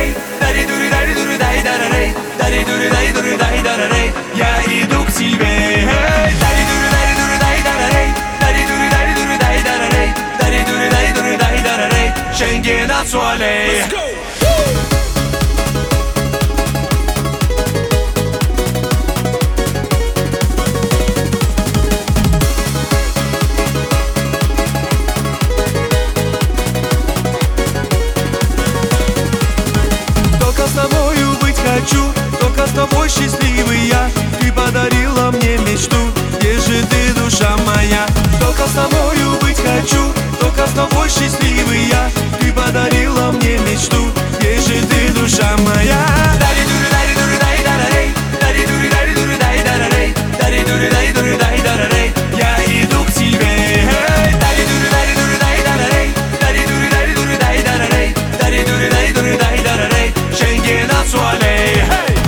Я иду к тебе. Schengen Soleil. Только с тобою быть хочу, только с тобой счастливый я. Ты подарила мне мечту, где же ты, душа моя? Только с тобою быть хочу, только с тобой счастливый я. Ты подарила мне мечту, где же ты, душа моя? Я иду к тебе. Schengen Soleil.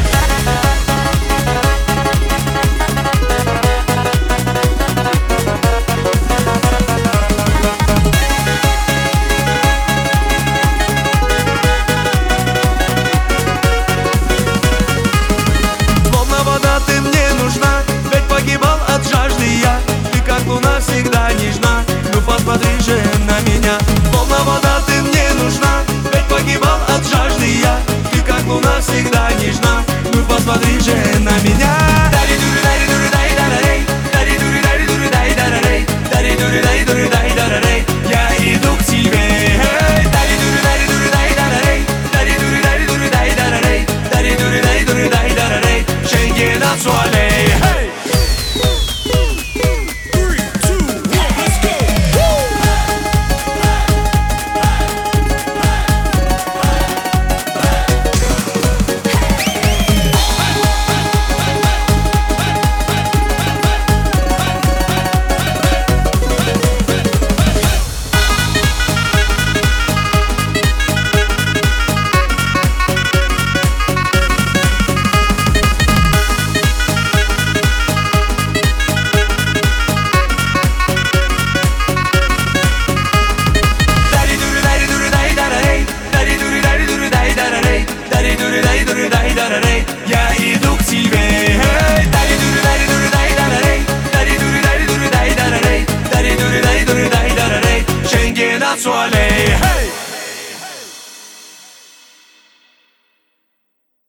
Ты мне нужна, ведь погибал от жажды я. Ты как луна всегда нежна, ну посмотри же на меня. Словно вода ты мне нужна, ведь погибал от жажды я. Ты как луна всегда нежна, ну посмотри же